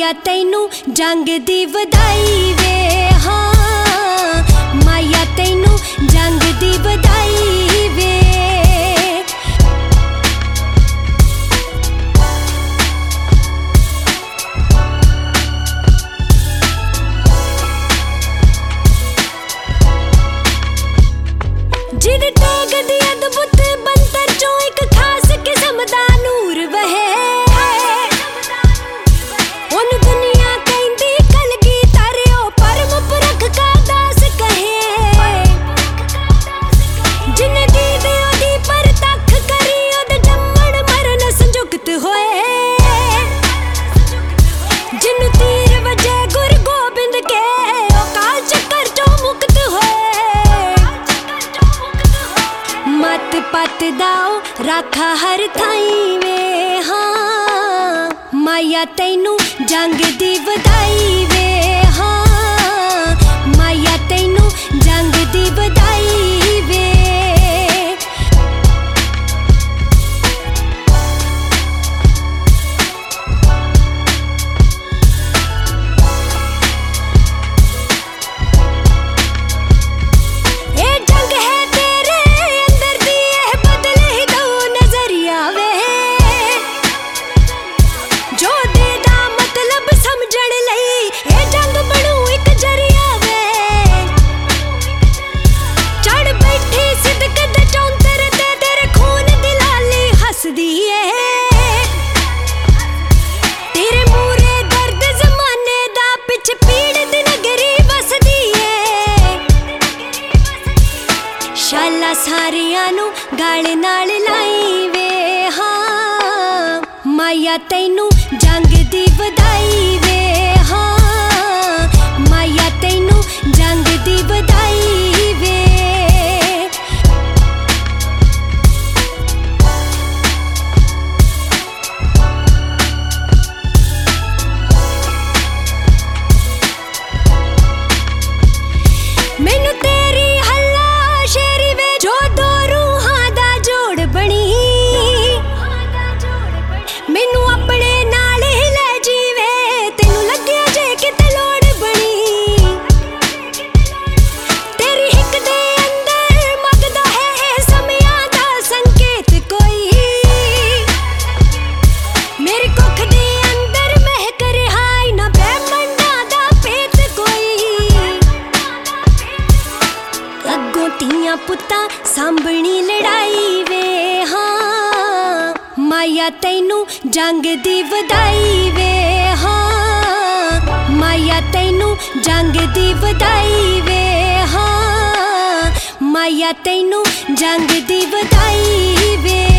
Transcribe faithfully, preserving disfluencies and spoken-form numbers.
माया तैनू जंग दी वधाई वे। हाँ माया तैनू जंग दी वधाई वे। जिद टोग दी अद्भुत बनतर चों एक खास किस्म दा नूर वहे। पत दाओ राखा हर थाई वे। हाँ माया तैनू जंग दी वधाई वे। हाँ माया तैनू जंग दी वधाई वे। शाला सारियां नू गल नाल लाई वे। हाँ माया तैनू जंग दी वधाई वे। हाँ माया तैनू जंग दी वधाई वे। मैनू तेरी मैनू अपने नाल ही ले जीवे तेनू लग्या जे किते लोड़ बनी। तेरी हिक दे अंदर मगदा है समयां दा संकेत कोई। मेरी कुख दे अंदर महक रिहाई ना ब्रह्मंडा दा पेत कोई। अग्गों तियां पुत्तां सांभणी लड़ाई वे। हाँ माया तैनू जंग दी वधाई वे। हाँ माया तैनू जंग दी वधाई वे। हाँ माया तैनू जंग दी वधाई वे।